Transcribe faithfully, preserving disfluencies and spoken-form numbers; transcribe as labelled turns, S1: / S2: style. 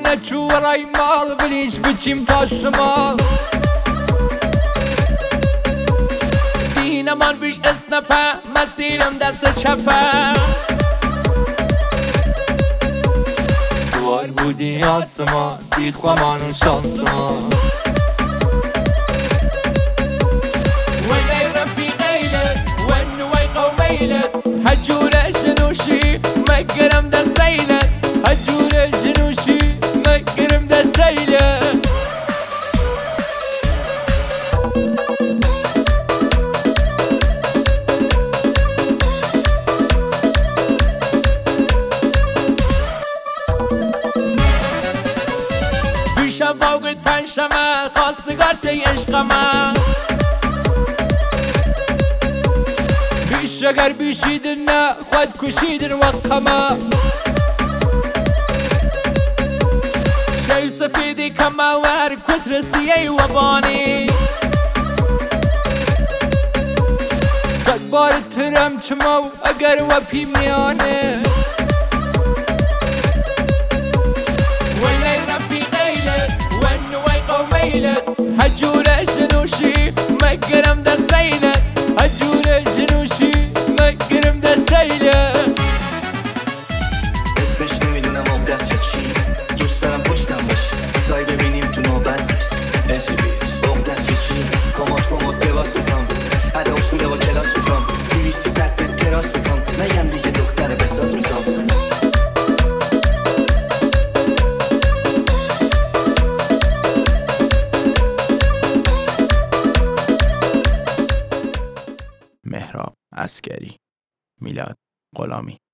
S1: نچو رای مال بلیش بچیم تا شما
S2: دینمان بیش اسنپه مسیرم دست چپه
S1: سوار بودی آسمان بی خوامان و شانسمان
S2: ولی رفیقیلت ون وی قومیلت هجور جنوشی مگرم دستیلت
S1: هجور جنوشی مگرم دستیلت
S2: بیشم باقید پنجشمه خواستگار تی عشقمه
S1: بیش اگر بیشیدن نه خود کشیدن وقمه
S2: شوی سفیدی کمه ور کترسیه و بانی
S1: صد بار ترم چمو اگر و پی میانه
S2: ولی رفیقیلت ون وی قومیلت هجور جنوشی مگرم دستیلت
S1: هجور جنوشی مگرم دستیلت
S3: اسمش نمیدونم آب دست یا چی دوست دارم پشتم باشه میخوای ببینیم تو نوبت نیست مرسی بیت آب دست یا چی کمات کمات لباس میخوام عدا اصوله با کلاس میخوام دویستی ست به تراس میخوام نگم دیگه دختر بساز میخوام
S4: مهراب عسگری، میلاد غلامی.